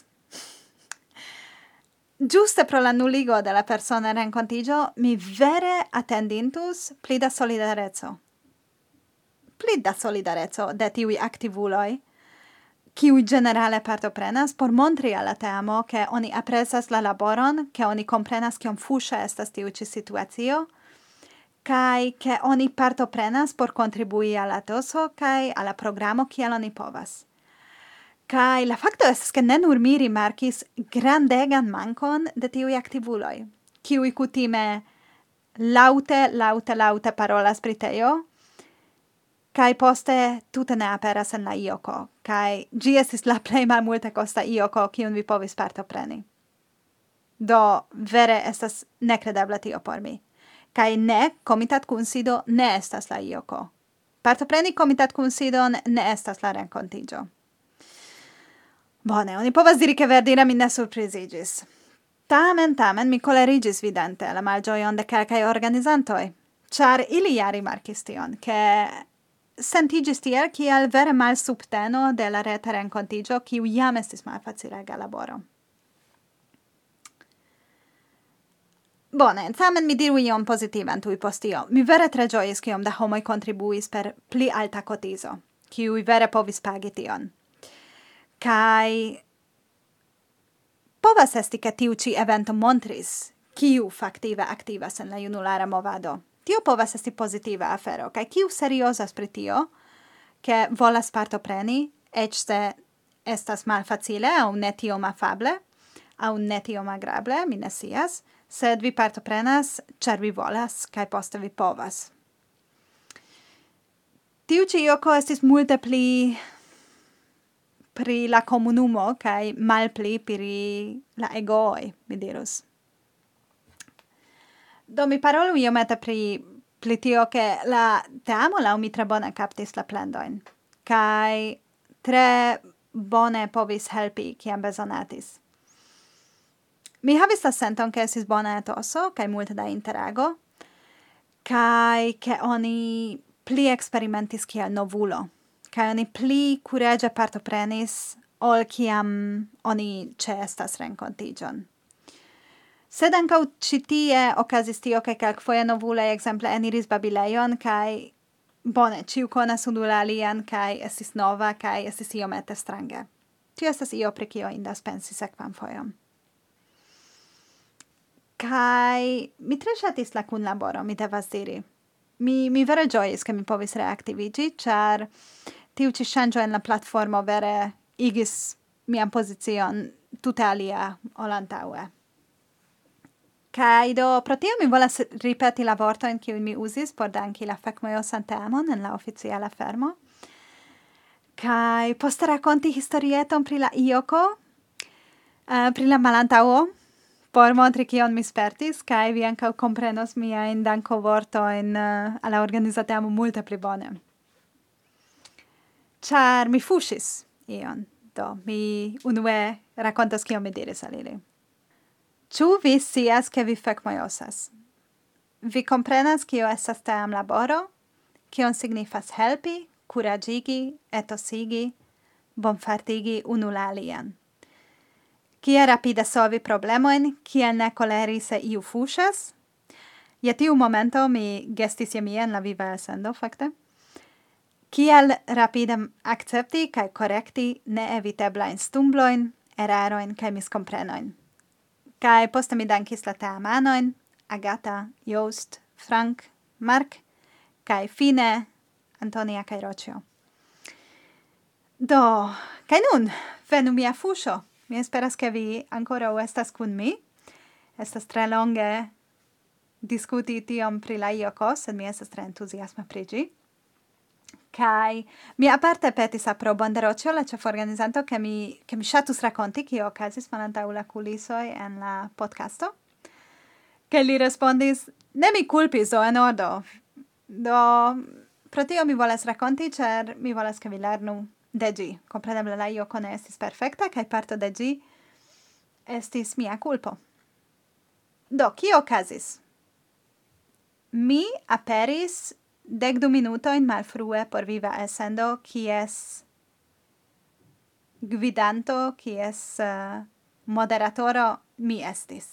Ĝuste pro la nuligo de la persona renkontiĝo, mi vere atendintus pli da solidareco. Pli da solidareco de tiuj aktivuloj, kiuj ĝenerale partoprenas por montri al la teamo, ke oni aprezas la laboron, ke oni komprenas kiom fuŝa estas tiu ĉi situacio, kaj ke oni partoprenas por kontribui al la doso kaj al la programo kiel oni povas. Kaj la fakto estas, ke ne nur mi rimarkis grandegan mankon de tiuj aktivuloj, kiuj kutime laŭte, laŭte, laŭte parolas pri Teo, kaj poste tute ne aperas en la Ioko, kaj ĝi estis la plej malmultekosta Ioko, kiun vi povis partopreni. Do vere estas nekredebla tio por mi. Kaj ne, komitatkunsido ne estas la Ioko. Partopreni komitatkunsidon ne estas la renkontiĝo. Bone, oni povas diri, ke verdire mi ne surpriziĝis. Tamen, tamen, mi koleriĝis vidante la malĝojon de kelkaj organizantoj, ĉar ili ja rimarkis tion, ke sentiĝis tiel kiel vere malsubteno de la reta renkontiĝo, kiu jam estis malfacilega laboro. Bone, tamen mi diru iom positivan tui post tio. Mi vere tre giois kiom da homoi contribuis per pli alta cotizo, kiui vere povis pagi tion. Kai povas esti che tiu ci evento montris kiu faktive aktivas en la junulara movado. Tio povas esti positiva afero, kai kiu seriozas pri tio, che volas partopreni, ec se estas malfacile au ne tiom afable, au ne tiom agrable, mi ne scias, sed vi partoprenas, char vi volas, kai poste vi povas. Tiu ci ioko estis multe pli pri la comunumo, kai malpli pri la egoi, mi dirus. Do mi parolu iomete pri, pri tio, che la teamo lau mi tre bone captis la plendoin, kai tre bone povis helpi kiam besonatis. Mi havis la senton che esis bona etoso, kai multe da interago, kai che oni pli experimentis kiel novulo, kai oni pli curege partoprenis ol kiam oni ĉeestas renkontiĝon. Sed ankaŭ ĉi tie okazis tio, ke kelkfoje novuloj ekzemple eniris babilejon kaj bone, ĉiu konas unu la alian kaj estis nova kaj estis iomete strange. Tio estas io pri kio indas pensi sekvan fojon. Kai mi tre ŝatis la kunlaboro, mi devas diri. Mi, mi vere ĝojis, ke mi povis reaktiviĝi, ĉar tiu ĉi ŝanĝo en la platformo vere igis mian pozicion tute alia ol antaŭe. Kaj do pro tio mi volas ripeti la vortojn kiujn mi uzis por danki la fekmojosan teamon en la oficiala fermo. Kaj poste rakonti historieton pri la ioko, uh, pri la malantaŭo, por montri kion mi spertis, kaj vi ankaŭ komprenos miajn dankovortojn uh, al la organiza teamo multe pli bone. Ĉar mi fuŝis ion, do mi unue rakontos kion mi diris al ili. Ĉu vi scias, ke vi fekmojosas? Vi komprenas kio estas teamlaboro, kion signifas helpi, kuraĝigi, etosigi, bonfartigi unu la alian. Kiel rapide solvi problemojn, kiel ne koleri se iu fuŝas? Je tiu momento mi gestis je mi en la viva elsendo, fakte. Kiel rapide akcepti kaj korekti neeviteblajn stumblojn, erarojn kaj miskomprenojn. Kaj poste mi dankis la teamanojn, Agata, Joost, Frank, Mark, kaj fine Antonia kaj Rocio. Do, kaj nun, venu mia fuŝo. Mi esperas ke vi ankoraŭ estas kun mi. Estas tre longe diskuti tiom pri la ioko, sed mi estas tre entuziasma pri ĝi. Kaj mi aparte petis aprobon de Rocio, la ĉeforganizanto, ke mi, ke mi ŝatus rakonti kio okazis malantaŭ la kulisoj en la podcasto. Kaj li respondis, ne mi kulpis, do en ordo. Do, pro tio mi volas rakonti, ĉar mi volas ke vi lernu de ĝi. Kompreneble la ioko ne estis perfekta, kaj parto de ĝi estis mia kulpo. Do, kio okazis? Mi aperis dek du minutojn malfrue por viva elsendo, kies gvidanto, kies uh, moderatoro mi estis.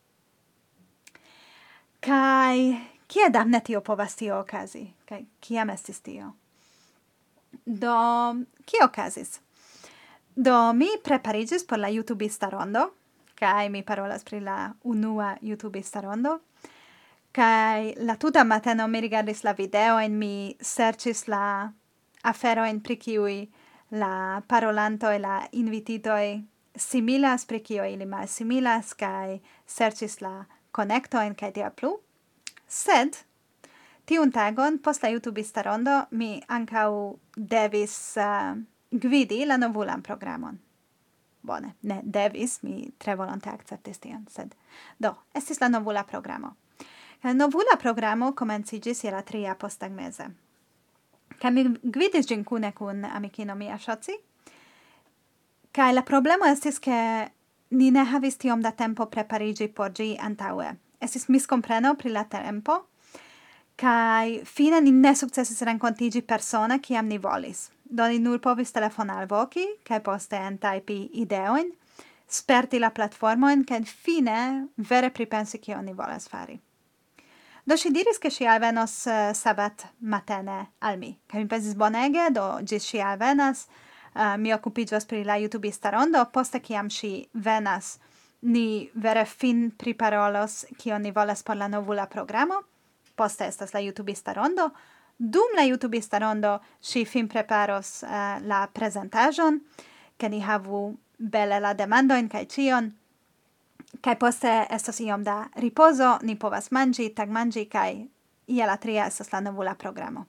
Kaj kie damne tio povas tio okazi? Kaj kiam estis tio? Do, kio okazis? Do, mi prepariĝis por la YouTubista rondo, kaj mi parolas pri la unua YouTubista rondo, kaj la tuta mateno mi rigardis la videojn, mi serĉis la aferojn pri kiuj la parolantoj, la invititoj similas, pri kiuj ili malsimilas, kaj serĉis la konektojn kaj tia plu. Sed tiun tagon post la YouTubista rondo mi ankaŭ devis uh, gvidi la novulan programon. Bone, ne devis, mi tre volonte akceptis tion, sed do, estis la novula programo. La novula programo komenciĝis je la tria posttagmeze. Kaj mi gvidis ĝin kune kun amikino mia Ŝoci. Kaj la problemo estis, ke ni ne havis tiom da tempo prepariĝi por ĝi antaŭe. Estis miskompreno pri la tempo, kaj fine ni ne sukcesis renkontiĝi persone kiam ni volis. Do ni nur povis telefone alvoki, kaj poste entajpi ideojn, sperti la platformon, kaj fine vere pripensi kion ni volas fari. Do ŝi diris, ke ŝi alvenos uh, sabat matene al mi. Kaj mi pensis bonege, do ĝis ŝi alvenas, uh, mi okupiĝos pri la jutubista rondo, poste kiam ŝi venas, ni vere fin priparolos kion ni volas por la novula programo, poste estas la jutubista rondo, dum la jutubista rondo ŝi fin preparos uh, la prezentaĵon, ke ni havu bele la demandojn kaj ĉion, kaj poste estos iom da ripozo, ni povas manĝi, tagmanĝi, kaj je la tria estas la novula programo.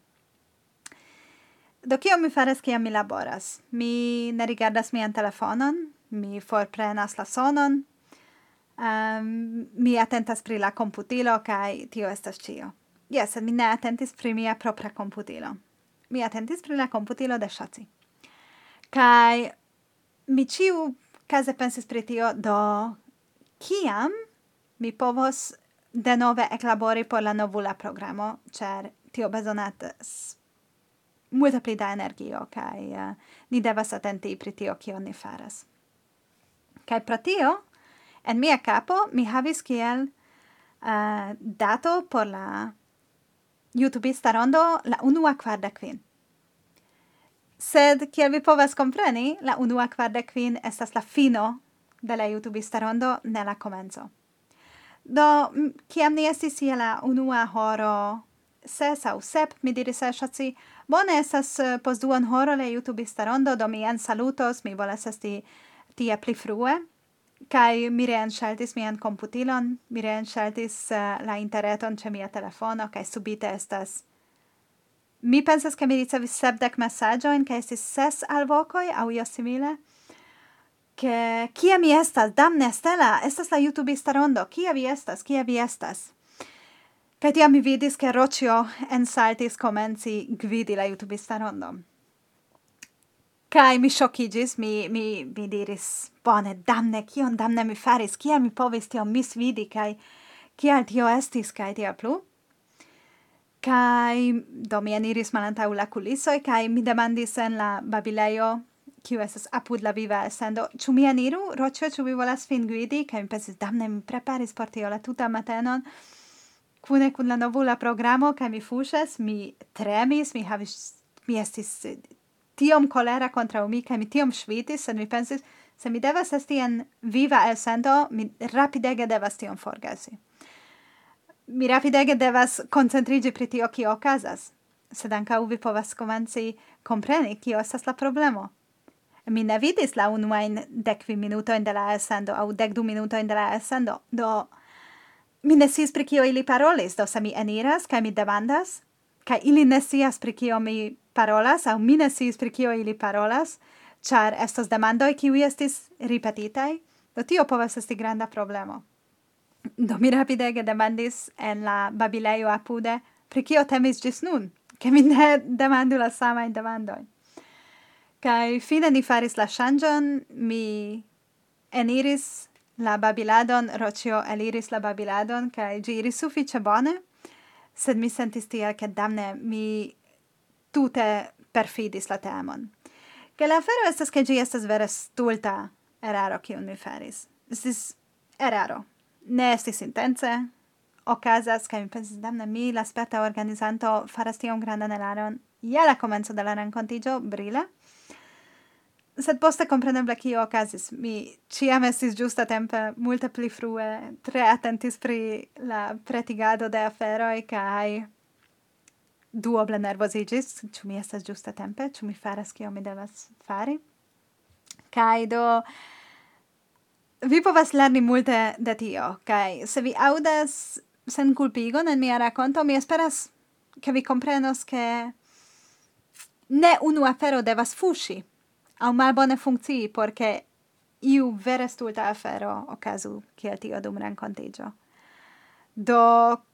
Do kio mi faras kiam mi laboras? Mi ne rigardas mian telefonon, mi forprenas la sonon, um, mi atentas pri la komputilo, kaj tio estas ĉio. Jes, mi ne atentis pri mia propra komputilo. Mi atentis pri la komputilo de Ŝaci. Kaj mi ĉiu kaze pensis pri tio, do kiam mi povos denove eklabori por la novula programo, ĉar tio bezonatas multe pli da energio, kaj uh, ni devas atenti pri tio, kion ni faras. Kaj pro tio, en mia kapo, mi havis kiel uh, dato por la jutubista rondo la unua kvardek kvin. Sed, kiel vi povas kompreni, la unua kvardek kvin estas la fino de la jutubista rondo, ne la komenco. Do, kiam ni estis je la unua horo ses aŭ sep, mi diris al Ŝaci, bone estas uh, post duon horo la jutubista rondo, do mi ensalutos, mi volas esti tie pli frue, kaj mi reenŝaltis mian komputilon, mi reenŝaltis uh, la interreton ĉe mia telefono, kaj subite estas mi pensas, ke mi ricevis sepdek mesaĝojn, kaj estis ses alvokoj aŭ io simile, ke kie mi estas, damne Stella, estas la jutubista rondo, kie vi estas, kie vi estas? Kaj tiam mi vidis, ke Roĉjo ensaltis komenci gvidi la jutubista rondo. Kaj mi ŝokiĝis, mi, mi, mi diris, bone, damne, kion damne mi faris, kiel mi povis tion misvidi, kaj kiel tio estis, kaj tia plu? Kaj do mi eniris malantaŭ la kulisoj, kaj mi demandis en la babilejo, kiu estas apud la viva elsendo, ĉu mi eniru, Roĉjo, ĉu vi volas fingvidi? Kaj mi pensis, damne, mi preparis por tio la tuta matenon, kune kun la novula programo, kaj mi fuŝas, mi tremis, mi havis, mi estis tiom kolera kontraŭ mi, kaj mi tiom ŝvitis, sed mi pensis, se mi devas esti en viva elsendo, mi rapidege devas tion forgesi. Mi rapidege devas koncentriĝi pri tio, kio okazas, sed ankaŭ vi povas komenci kompreni, kio estas la problemo. Mi ne vidis la unuajn dekkvin minutojn de la elsendo aŭ dekdu minutojn de la elsendo, do mi ne sciis pri kio ili parolis, do se mi eniras kaj mi demandas, kaj ili ne scias pri kio mi parolas, aŭ mi ne sciis pri kio ili parolas, ĉar estos demandoj kiuj estis ripetitaj, do tio povas esti granda problemo. Do mi rapidege demandis en la babilejo apude, pri kio temis ĝis nun, ke mi ne demandu la samajn demandojn. Kaj fine ni faris la ŝanĝon, mi eniris la babiladon, Roĉjo eliris la babiladon, kaj ĝi iris sufiĉe bone, sed mi sentis tiel, ke damne mi tute perfidis la temon. Kaj la afero estas, ke ĝi estas vere stulta eraro, kiun mi faris. Estis eraro. Ne estis intence, okazas, kaj mi pensis, damne, mi, la sperta organizanto, faras tiom grandan eraron je la komenco de la renkontiĝo, brile. Sed poste kompreneble kio okazis. Mi ĉiam estis ĝustatempe multe pli frue, tre atentis pri la pretigado de aferoj kaj duoble nervoziĝis, ĉu mi estas ĝustatempe, ĉu mi faras kio mi devas fari. Kaj do vi povas lerni multe de tio, kaj se vi aŭdas senkulpigon en mia rakonto, mi esperas, ke vi komprenos, ke ne unu afero devas fuŝi aŭ malbone funkcii, por ke iu vere stulta afero okazu kiel tio dum renkontiĝo. Do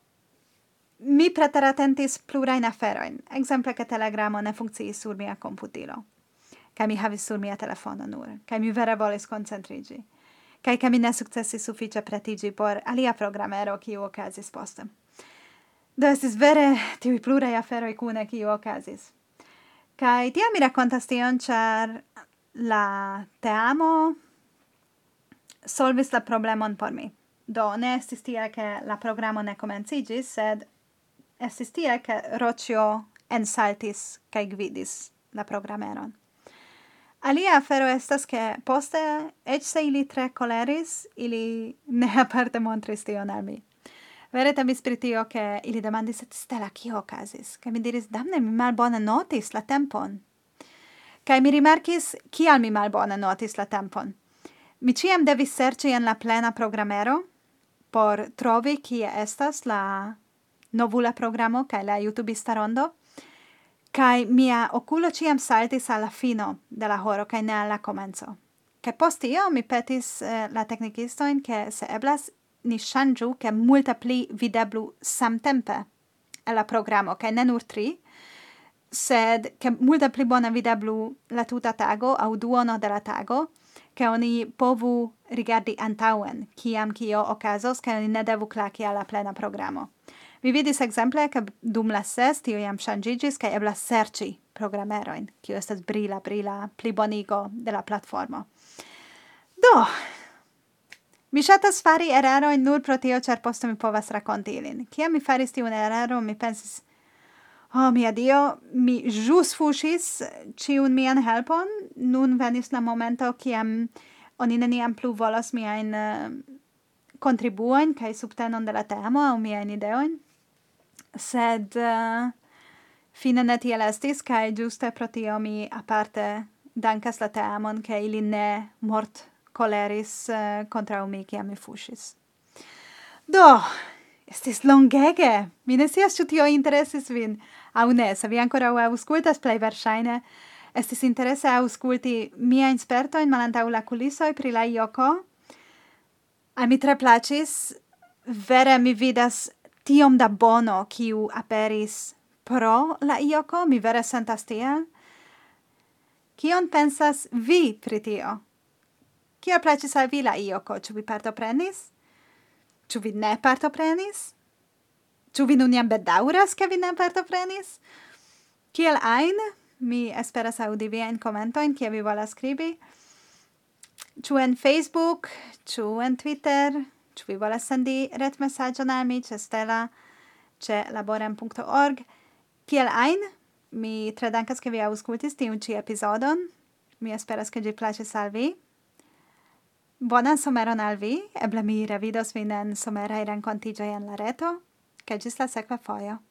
mi preteratentis plurajn aferojn, ekzemple, ke Telegramo ne funkciis sur mia komputilo, kaj mi havis sur mia telefono nur, kaj mi vere volis koncentriĝi. Kaj ke mi ne sukcesis sufiĉe pretiĝi por alia programero, kiu okazis poste. Do estis vere tiuj pluraj aferoj kune, kiu okazis. Kaj tiam mi rakontas tion, ĉar la teamo solvis la problemon por mi. Do, ne estis tiel, che la programo ne comencigis, sed estis tiel, che Rocio ensaltis cae gvidis la programeron. Alia afero estas, che poste, ec se ili tre coleris, ili ne aparte montris tion al mi. Vere temis pri tio, che ili demandis, et Stella, kio ocasis? Ca mi diris, damne, mi malbone notis la tempon. Ca mi rimarkis, kial mi malbone notis la tempon. Mi ciam devis serci en la plena programero, por trovi kie estas la novula programo, ca la YouTubista rondo, kai mia oculo ciam saltis alla fino de la horo, kai ne alla comenzo. Kai post io mi petis eh, la technicistoin, che se eblas ni shangiu, che multa pli videblu samtempe e la programo, kai ne nur tri, sed che multa pli bona videblu la tuta tago, au duono de la tago, che oni povu rigardi antauen, ciam cio ocasos, che oni ne devu claci alla plena programo. Mi vidis exemple, che dum la ses tio iam changigis, che eblas serci programeroin, cio estas brila, brila plibonigo de la platformo. Do, mi shatas fari ereroin nur pro tio, cer posto mi povas raconti ilin. Ciam mi faris tiun erero, mi pensis, oh mia Dio, mi jus fushis ciun mian helpon, nun venis la momento ciam oni neniam plu volos miain uh, contribuoin, cae subtenon de la temo, au miain ideoin. Sed uh, fine ne tiel estis, cae giuste pro tio mi aparte dankas la temon, che ili ne mort coleris uh, contra mi, ciam mi fushis. Do, estis longege. Mi ne scias, ciu tio interesis vin. Au ne, se vi ancora auscultas, plei versaine, estis interesse ausculti mia insperto in malantau la culisoi pri la Ioko. Al mi tre placis, vere mi vidas tiom da bono kiu aperis pro la Ioko, mi vere sentas tiel. Kion pensas vi pri tio? Kiel placis al vi la Ioko? Ciu vi partoprenis? Ciu vi ne partoprenis? Ciu vi nun jam bedauras, che vi ne partoprenis? Kiel ein? Mi esperas audi viain commentoin, kie vi volas scribi. Ciu en Facebook, ciu en Twitter, ciu vi volas sendi ret messagion al mi, ce Stella, ce laborem punto org. Kiel ein? Mi tre dankas, che vi auscultis tiun ci episodon. Mi esperas, che gi placis al vi. Bonan someron al vi. Eble mi revidos vin en somerai rencontigioi en la reto. Che gis la sekva foio.